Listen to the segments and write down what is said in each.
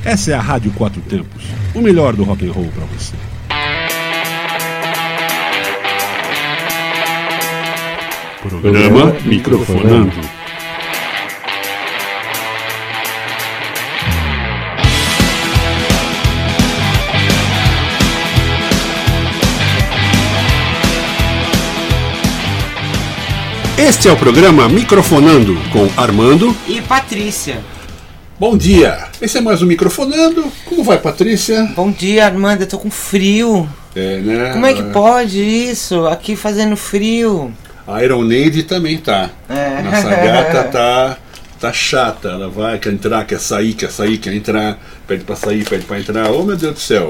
Essa é a Rádio Quatro Tempos, o melhor do rock and roll para você. Programa Microfonando. Este é o programa Microfonando com Armando e Patrícia. Bom dia, esse é mais um Microfonando. Como vai, Patrícia? Bom dia, Armando, eu tô com frio. Né? Como é que pode isso? Aqui fazendo frio. A Iron Maiden também tá. Nossa gata tá chata. Ela vai, quer entrar, quer sair, quer entrar. Pede pra sair, pede pra entrar. Oh, meu Deus do céu.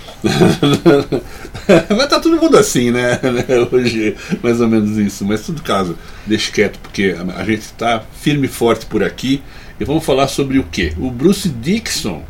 Mas tá todo mundo assim, né? Hoje, mais ou menos isso. Mas todo caso, deixa quieto, porque a gente tá firme e forte por aqui. E vamos falar sobre o quê? O Bruce Dickinson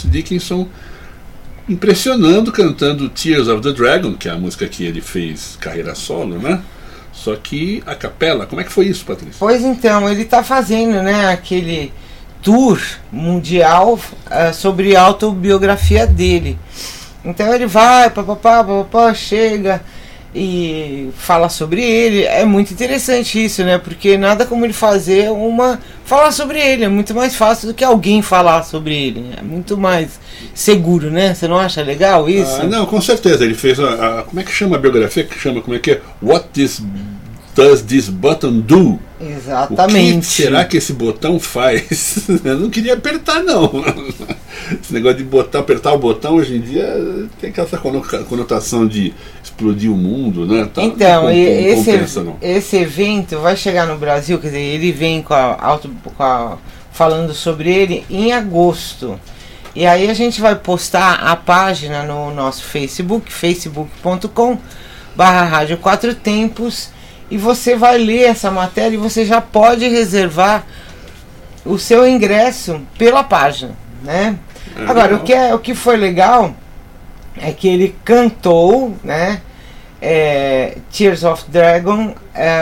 impressionando, cantando Tears of the Dragon, que é a música que ele fez carreira solo, né? Só que a capela, como é que foi isso, Patrícia? Pois então, ele tá fazendo, né, aquele tour mundial sobre a autobiografia dele. Então ele vai, papapá, chega e fala sobre ele. É muito interessante isso, né? Porque nada como ele falar sobre ele. É muito mais fácil do que alguém falar sobre ele. É muito mais seguro, né? Você não acha legal isso? Não, com certeza. Ele fez como é que chama a biografia? Como é que é? What does this button do? Exatamente. O que será que esse botão faz? Eu não queria apertar, não. Esse negócio de apertar o botão hoje em dia tem essa conotação de explodir o mundo, né? Então, esse evento vai chegar no Brasil, quer dizer, ele vem falando sobre ele em agosto. E aí a gente vai postar a página no nosso Facebook, facebook.com/Rádio Quatro Tempos. E você vai ler essa matéria e você já pode reservar o seu ingresso pela página, né? Agora, o que foi legal é que ele cantou, né? Tears of Dragon,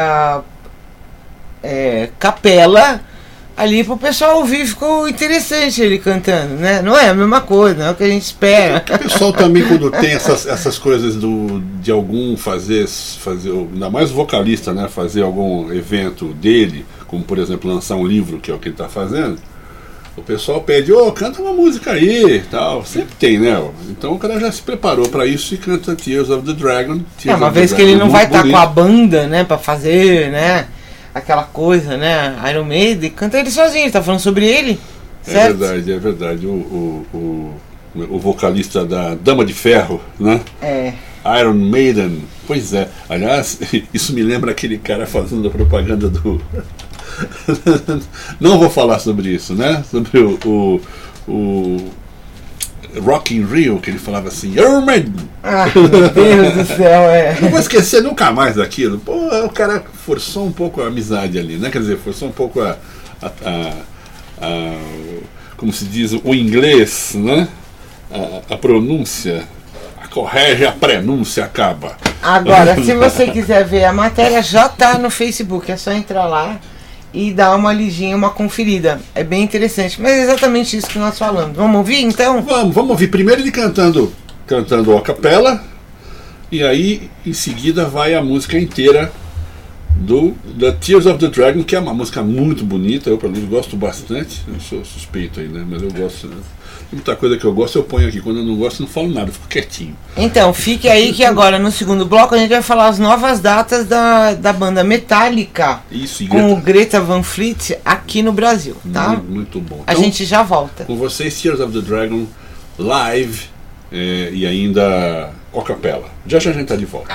capela, ali pro pessoal ouvir. Ficou interessante ele cantando, né? Não é a mesma coisa, não é o que a gente espera. O pessoal também, quando tem essas coisas de algum fazer, ainda mais o vocalista, né? Fazer algum evento dele, como por exemplo lançar um livro, que é o que ele está fazendo, o pessoal pede, canta uma música aí, tal. Sempre tem, né? Então o cara já se preparou para isso e canta Tears of the Dragon. Uma vez que ele não vai estar com a banda, né? Para fazer, né? Aquela coisa, né? Iron Maiden, canta ele sozinho, ele tá falando sobre ele, certo? É verdade. O vocalista da Dama de Ferro, né? Iron Maiden. Pois é. Aliás, isso me lembra aquele cara fazendo a propaganda do... Não vou falar sobre isso, né? Sobre o Rock in Rio, que ele falava assim, Iron Maiden. Meu Deus do céu, Não vou esquecer nunca mais daquilo. Pô, o cara forçou um pouco a amizade ali, né? Quer dizer, forçou um pouco como se diz, o inglês, né? A pronúncia, corrige a prenúncia, acaba. Agora, se você quiser ver a matéria, já tá no Facebook, é só entrar lá e dar uma lidinha, uma conferida. É bem interessante, mas é exatamente isso que nós falamos. Vamos ouvir então? Vamos ouvir primeiro ele cantando a capela, e aí em seguida vai a música inteira da Tears of the Dragon, que é uma música muito bonita. Eu pelo menos gosto bastante. Eu sou suspeito aí, né? Mas eu gosto, né? Muita coisa que eu gosto eu ponho aqui. Quando eu não gosto eu não falo nada, eu fico quietinho. Então, fique aí que agora no segundo bloco a gente vai falar as novas datas da banda Metallica. Isso, com o Greta Van Fleet aqui no Brasil, tá? Muito bom. A gente já volta. Com vocês, Tears of the Dragon live e ainda a capela. Já a gente tá de volta.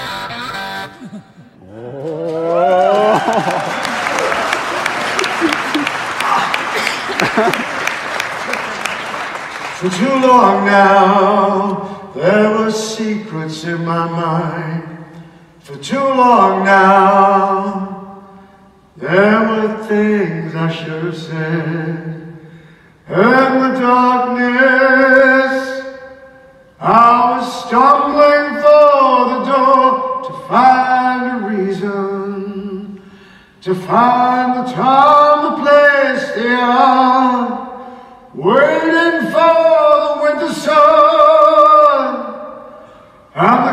For too long now, there were secrets in my mind. For too long now, there were things I should have said. In the darkness, I was stumbling for the door to find a reason, to find the time, the place, the hour, waiting for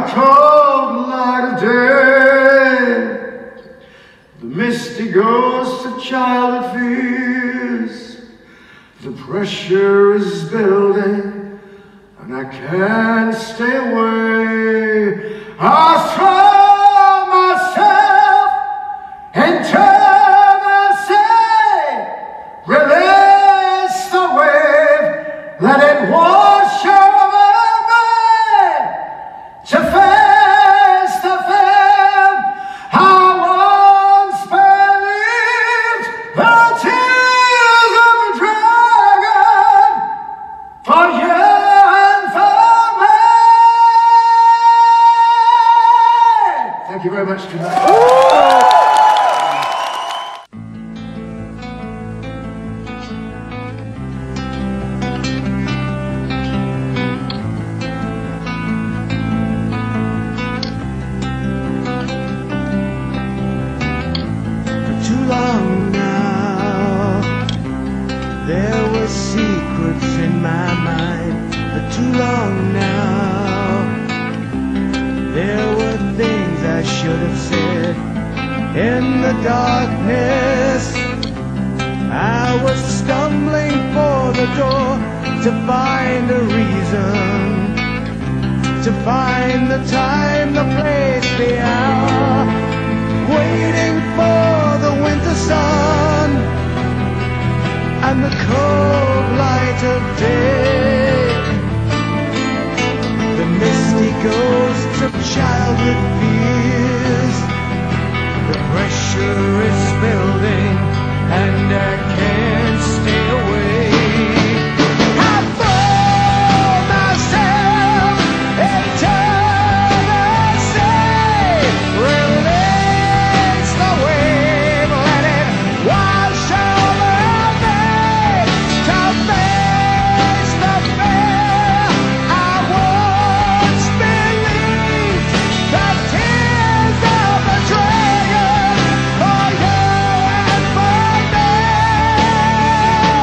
cold light of day. The misty ghost of childhood fears. The pressure is building, and I can't stay away. I throw myself into the sea. Release the wave, let it wash over me. To face the fear I once believed. The tears of a dragon for you and for me. Thank you very much tonight. Long now, there were secrets in my mind. For too long now, there were things I should have said. In the darkness, I was stumbling for the door to find a reason, to find the time, the place, the hour, waiting for the winter sun and the cold light of day. The misty ghosts of childhood fears. The pressure is building and I can't stay away. I throw myself into the sea. Release the wave, let it wash over me. To face the fear I once believed. The tears of a dragon for you and for me.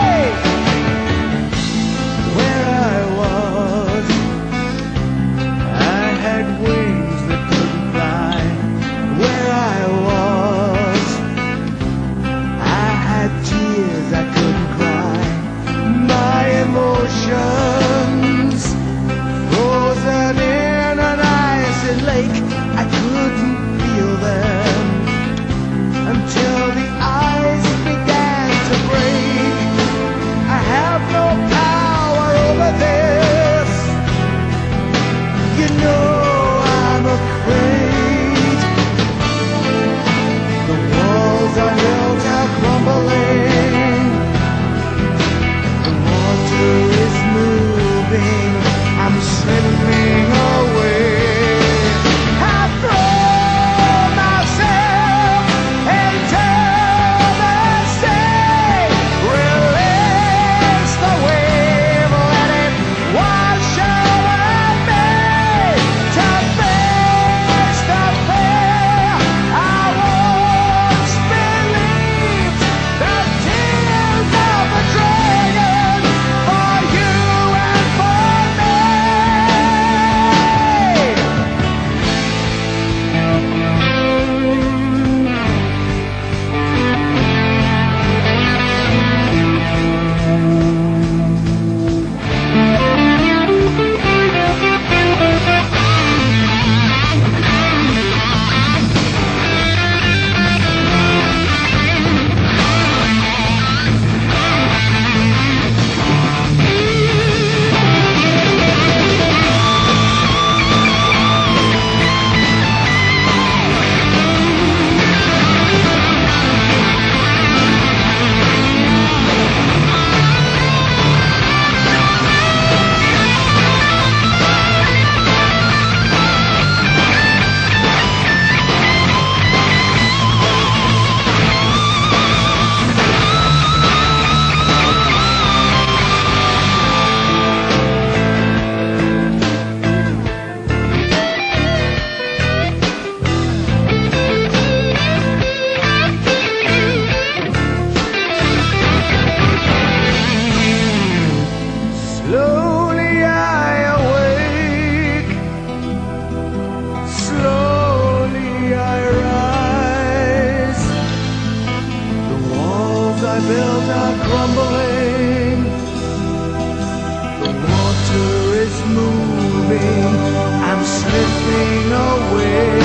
are crumbling. The water is moving and slipping away.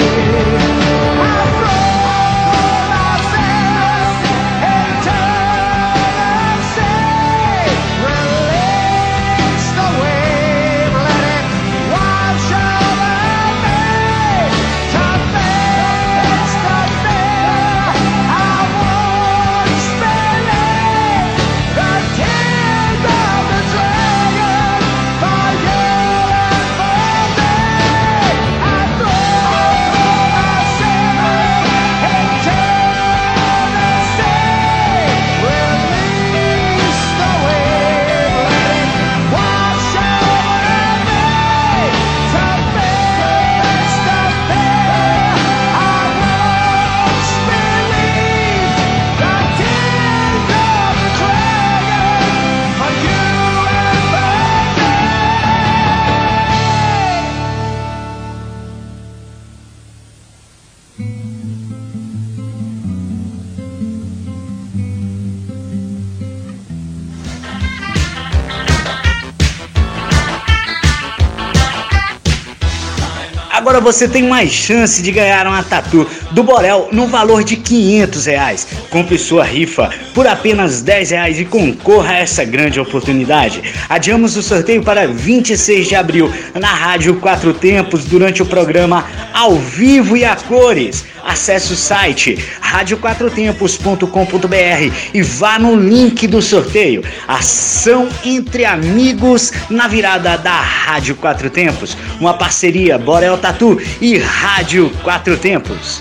Agora você tem mais chance de ganhar uma tatu do Borel no valor de R$500. Compre sua rifa por apenas R$10 e concorra a essa grande oportunidade. Adiamos o sorteio para 26 de abril na Rádio Quatro Tempos durante o programa Ao Vivo e a Cores. Acesse o site radioquatrotempos.com.br e vá no link do sorteio. Ação entre amigos na virada da Rádio Quatro Tempos. Uma parceria Borel Tatu e Rádio Quatro Tempos.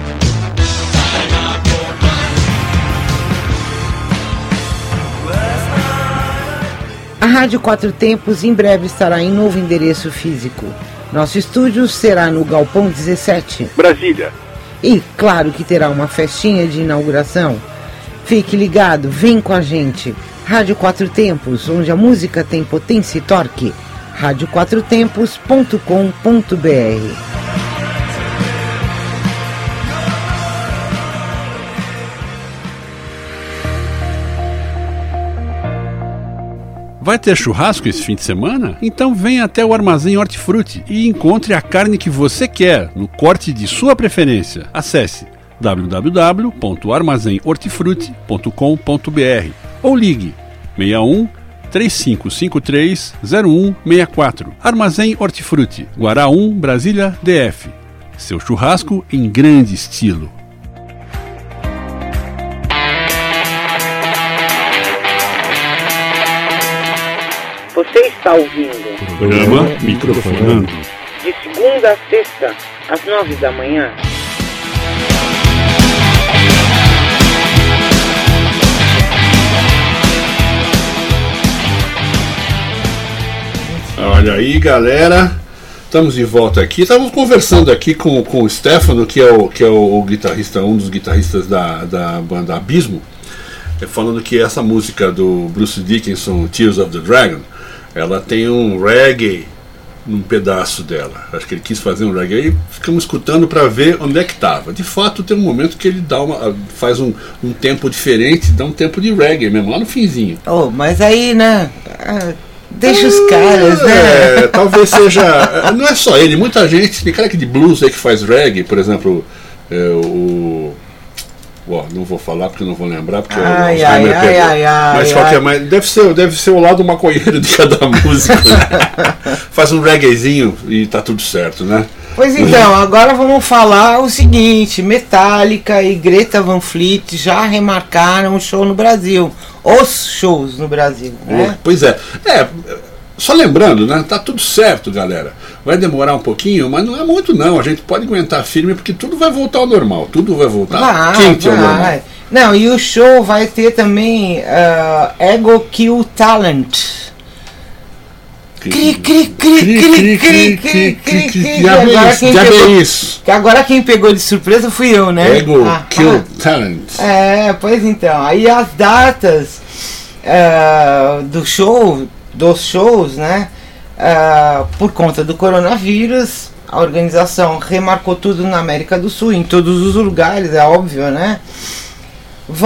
A Rádio Quatro Tempos em breve estará em novo endereço físico. Nosso estúdio será no Galpão 17, Brasília. E claro que terá uma festinha de inauguração. Fique ligado, vem com a gente. Rádio Quatro Tempos, onde a música tem potência e torque. radioquatrotempos.com.br. Vai ter churrasco esse fim de semana? Então venha até o Armazém Hortifruti e encontre a carne que você quer, no corte de sua preferência. Acesse www.armazenhortifruti.com.br ou ligue 61 3553 0164. Armazém Hortifruti, Guará 1, Brasília, DF. Seu churrasco em grande estilo. Você está ouvindo Programa Microfonando. de segunda a sexta, às 9 da manhã. Olha aí, galera, estamos de volta aqui. Estávamos conversando aqui com o Stefano, que é o guitarrista, um dos guitarristas da banda Abismo, falando que essa música do Bruce Dickinson, Tears of the Dragon, ela tem um reggae num pedaço dela. Acho que ele quis fazer um reggae e ficamos escutando para ver onde é que estava. De fato, tem um momento que ele faz um tempo diferente, dá um tempo de reggae mesmo, lá no finzinho. Oh, mas aí, né? Deixa os caras, né? Talvez seja. Não é só ele, muita gente. Tem cara aqui de blues aí que faz reggae, por exemplo, não vou falar porque eu não vou lembrar, porque mas deve ser o lado maconheiro de cada músico, né? Faz um reggaezinho e tá tudo certo, né? Pois então, agora vamos falar o seguinte: Metallica e Greta Van Fleet já remarcaram o show no Brasil. Os shows no Brasil, né? Pois é. Só lembrando, né? Tá tudo certo, galera. Vai demorar um pouquinho, mas não é muito não. A gente pode aguentar firme porque tudo vai voltar ao normal. Tudo vai voltar quente ao normal. Não, e o show vai ter também Ego Kill Talent. Já vê isso. Que agora quem pegou de surpresa fui eu, né? Ego Kill Talent. Pois então. Aí as datas dos shows, né? Por conta do coronavírus, a organização remarcou tudo na América do Sul, em todos os lugares, é óbvio, né? Vão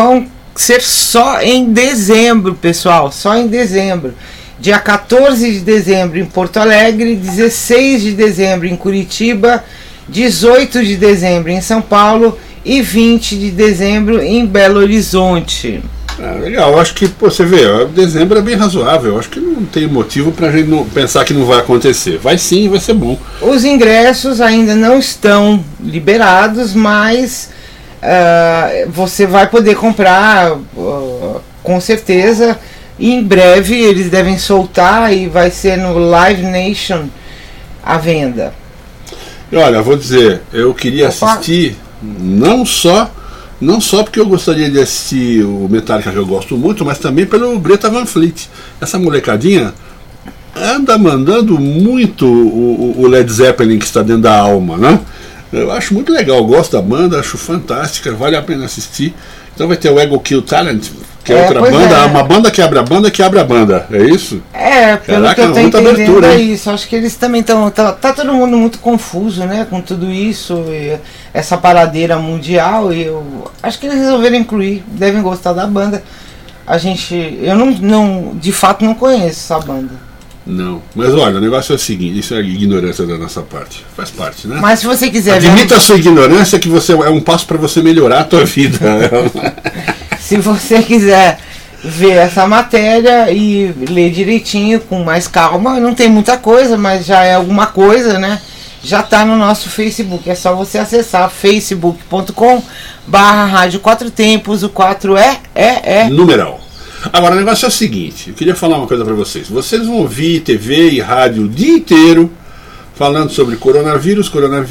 ser só em dezembro, pessoal, só em dezembro. Dia 14 de dezembro em Porto Alegre, 16 de dezembro em Curitiba, 18 de dezembro em São Paulo e 20 de dezembro em Belo Horizonte. Legal, acho que você vê, dezembro é bem razoável, acho que não tem motivo pra gente não pensar que não vai acontecer. Vai sim, vai ser bom. Os ingressos ainda não estão liberados, mas você vai poder comprar com certeza. E em breve eles devem soltar e vai ser no Live Nation à venda. E olha, vou dizer, eu queria assistir não só porque eu gostaria de assistir o Metallica, que eu gosto muito, mas também pelo Greta Van Fleet. Essa molecadinha anda mandando muito o Led Zeppelin que está dentro da alma, né? Eu acho muito legal, eu gosto da banda, acho fantástica, vale a pena assistir. Então vai ter o Ego Kill Talent, que é outra banda, uma banda que abre a banda que abre a banda, é isso? Pelo Caraca, que eu tô entendendo abertura, é isso. Acho que eles também estão. Tá todo mundo muito confuso, né? Com tudo isso, e essa paradeira mundial. E eu acho que eles resolveram incluir, devem gostar da banda. Eu não de fato não conheço essa banda. Não, mas olha, o negócio é o seguinte, isso é ignorância da nossa parte, faz parte, né? Mas se você quiser admita a sua ignorância, que você é um passo para você melhorar a tua vida. Se você quiser ver essa matéria e ler direitinho, com mais calma, não tem muita coisa, mas já é alguma coisa, né? Já está no nosso Facebook, é só você acessar facebook.com/Rádio Quatro Tempos, o 4 é numeral. Agora o negócio é o seguinte, eu queria falar uma coisa para vocês. Vocês vão ouvir TV e rádio o dia inteiro falando sobre coronavírus,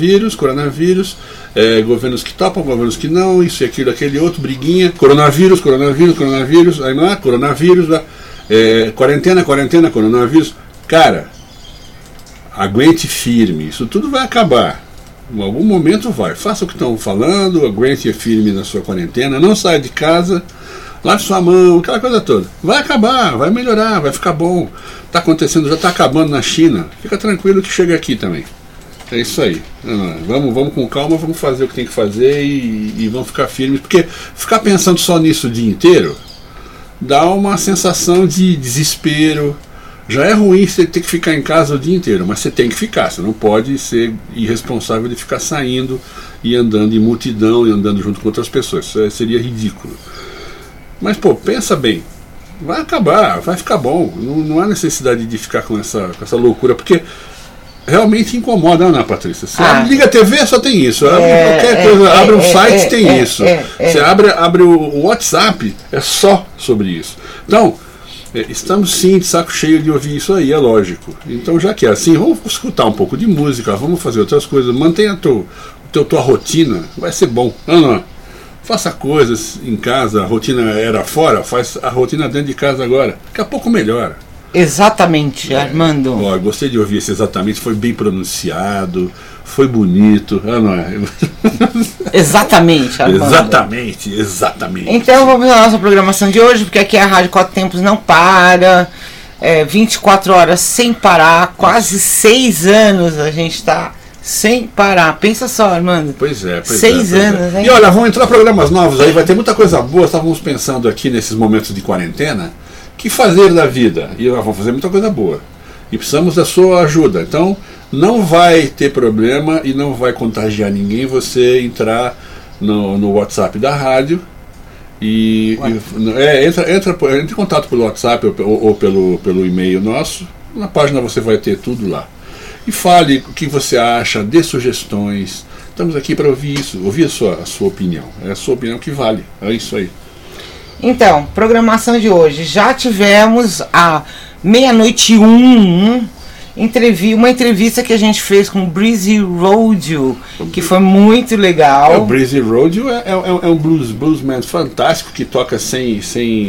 governos que topam, governos que não, isso e aquilo, aquele outro, briguinha, coronavírus, aí não é coronavírus, quarentena, coronavírus. Cara, aguente firme, isso tudo vai acabar. Em algum momento vai. Faça o que estão falando, aguente firme na sua quarentena, não saia de casa. Lave sua mão, aquela coisa toda. Vai acabar, vai melhorar, vai ficar bom. Está acontecendo, já está acabando na China. Fica tranquilo que chega aqui também. É isso aí. Vamos com calma, vamos fazer o que tem que fazer e vamos ficar firmes. Porque ficar pensando só nisso o dia inteiro dá uma sensação de desespero. Já é ruim você ter que ficar em casa o dia inteiro, mas você tem que ficar. Você não pode ser irresponsável de ficar saindo e andando em multidão e andando junto com outras pessoas. Isso seria ridículo. Mas, pô, pensa bem, vai acabar, vai ficar bom, não há necessidade de ficar com essa loucura, porque realmente incomoda, não, Patrícia? Você liga a TV, só tem isso, abre qualquer coisa, abre um site, tem isso, você abre o WhatsApp, é só sobre isso. Então, estamos sim de saco cheio de ouvir isso aí, é lógico. Então, já que é assim, vamos escutar um pouco de música, vamos fazer outras coisas, mantenha a tua rotina, vai ser bom, não. Faça coisas em casa, a rotina era fora, faz a rotina dentro de casa agora. Daqui a pouco melhora. Exatamente, Armando. Gostei de ouvir isso exatamente, foi bem pronunciado, foi bonito. Não é? Exatamente, Armando. Exatamente. Então vamos à nossa programação de hoje, porque aqui a Rádio Quatro Tempos não para. 24 horas sem parar, quase 6 anos a gente está sem parar. Pensa só, Armando. Pois é. 6 anos, hein? E olha, vão entrar programas novos aí, vai ter muita coisa boa. Estávamos pensando aqui nesses momentos de quarentena, que fazer da vida? E vamos fazer muita coisa boa. E precisamos da sua ajuda. Então, não vai ter problema e não vai contagiar ninguém você entrar no WhatsApp da rádio. Entra em contato pelo WhatsApp ou pelo e-mail nosso. Na página você vai ter tudo lá. E fale o que você acha, dê sugestões. Estamos aqui para ouvir isso, ouvir a sua opinião. É a sua opinião que vale. É isso aí. Então, programação de hoje. Já tivemos a 00:01 uma entrevista que a gente fez com o Breezy Rodeo, que foi muito legal. O Breezy Rodeo é um bluesman fantástico que toca sem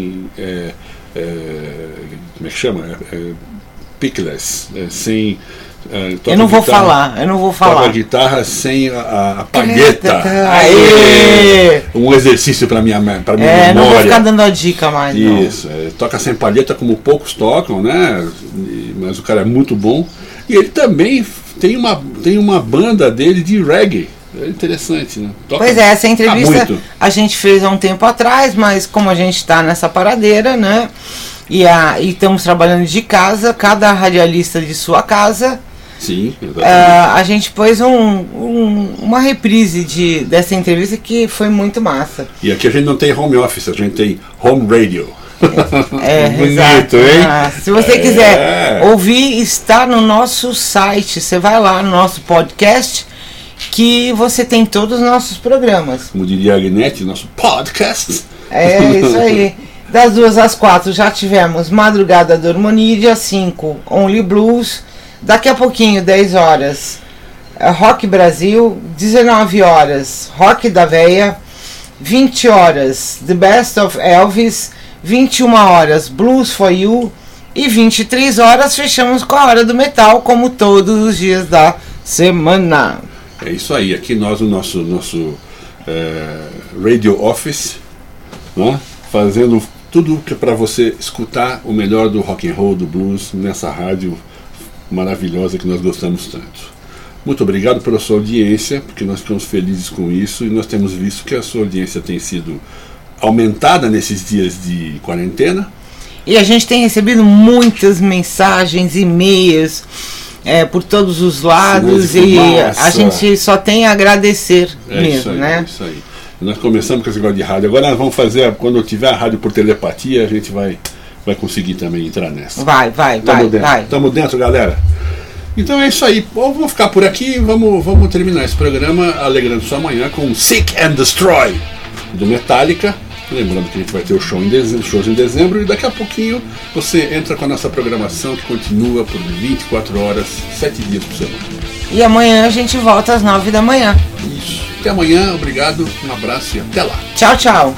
como é que chama? Pickless, sem... Eu não vou falar. Toca a guitarra sem a palheta. Aê! Um exercício para minha memória. Não vou ficar dando a dica mais. Isso, toca sem palheta como poucos tocam, né? Mas o cara é muito bom. E ele também tem uma banda dele de reggae. É interessante, né? Toca, Pois é, essa entrevista muito. a gente fez há um tempo atrás, mas como a gente está nessa paradeira, né? E estamos trabalhando de casa, cada radialista de sua casa. Sim, exatamente. A gente pôs uma reprise dessa entrevista que foi muito massa. E aqui a gente não tem home office, a gente tem home radio. Bonito, Exato. hein? Se você quiser ouvir, está no nosso site. Você vai lá no nosso podcast, que você tem todos os nossos programas. Como diria a Agnete, nosso podcast. É isso aí. Das 2 às 4 já tivemos Madrugada do Harmonia, dia 5, Only Blues. Daqui a pouquinho, 10 horas, Rock Brasil. 19 horas, Rock da Veia. 20 horas, The Best of Elvis. 21 horas, Blues for You. E 23 horas, fechamos com a Hora do Metal, como todos os dias da semana. É isso aí, aqui nós, o nosso Radio Office, né? Fazendo tudo que é para você escutar o melhor do rock and roll, do blues, nessa rádio maravilhosa que nós gostamos tanto. Muito obrigado pela sua audiência, porque nós ficamos felizes com isso e nós temos visto que a sua audiência tem sido aumentada nesses dias de quarentena. E a gente tem recebido muitas mensagens, e-mails por todos os lados, e a gente só tem a agradecer mesmo, isso aí, né? É isso aí. Nós começamos com esse negócio de rádio. Agora nós vamos fazer, quando eu tiver a rádio por telepatia, a gente vai conseguir também entrar nessa. Vai. Tamo dentro, galera. Então é isso aí. Vamos ficar por aqui. Vamos terminar esse programa alegrando sua manhã com Seek and Destroy do Metallica. Lembrando que a gente vai ter o shows em dezembro. E daqui a pouquinho você entra com a nossa programação, que continua por 24 horas, 7 dias por semana. E amanhã a gente volta às 9 da manhã. Isso. Até amanhã, obrigado, um abraço e até lá. Tchau, tchau.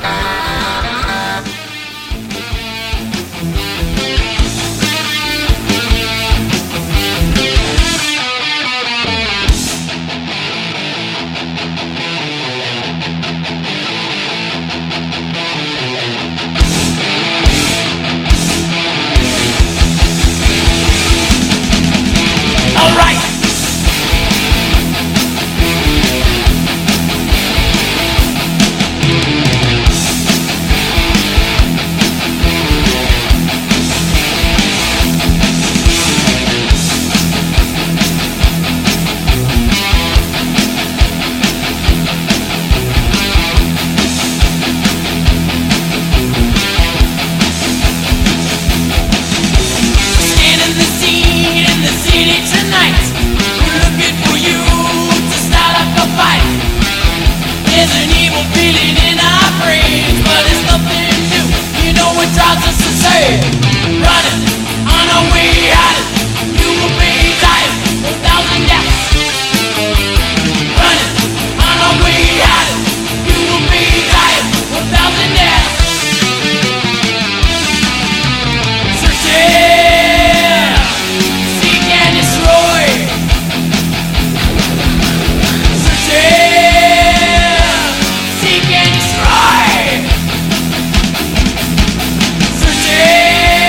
Seek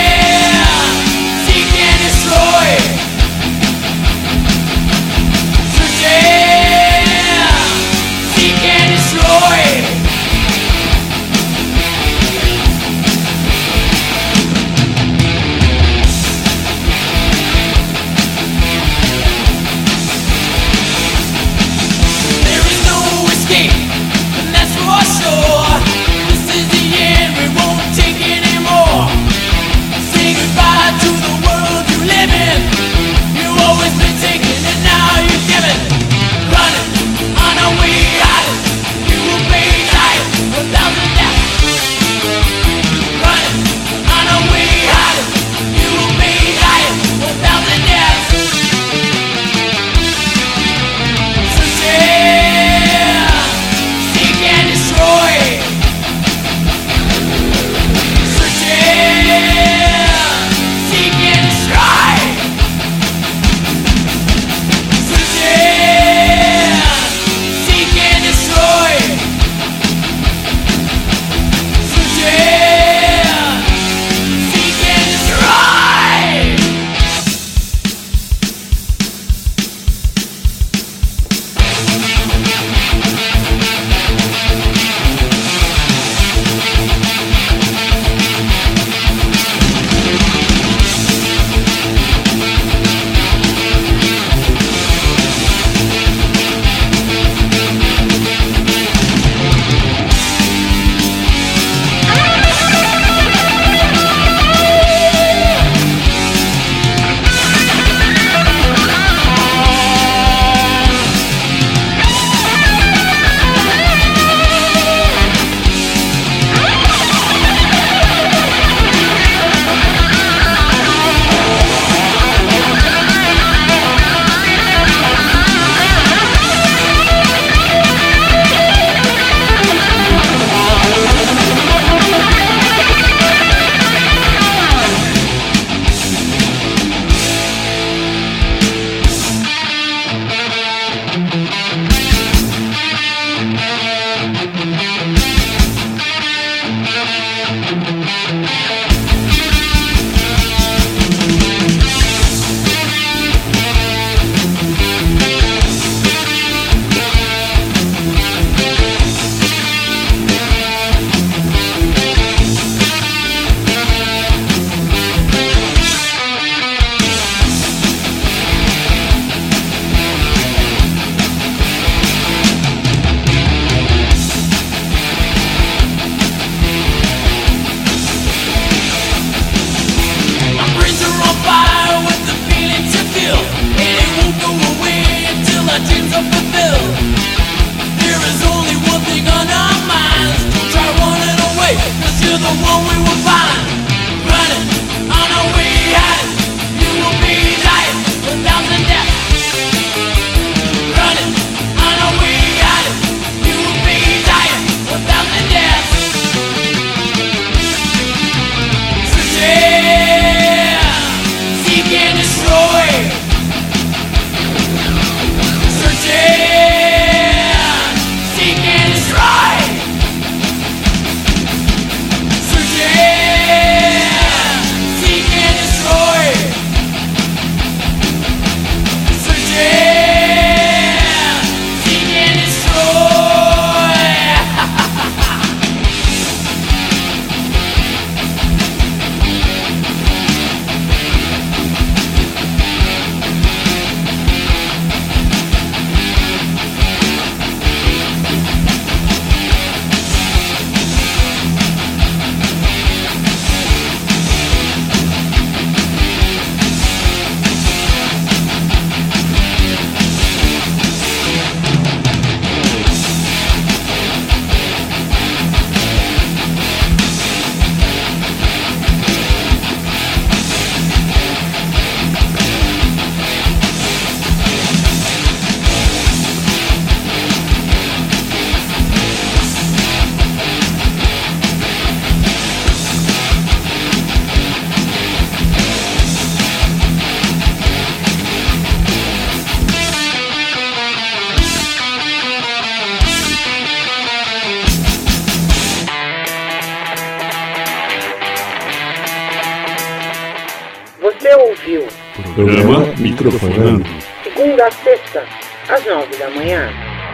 Você ouviu Programa Microfonando. segunda a sexta, às 9 da manhã.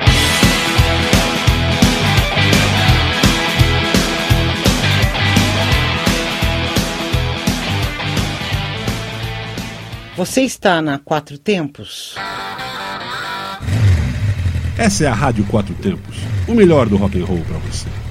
Você está na Quatro Tempos? Essa é a Rádio Quatro Tempos, o melhor do rock and roll para você.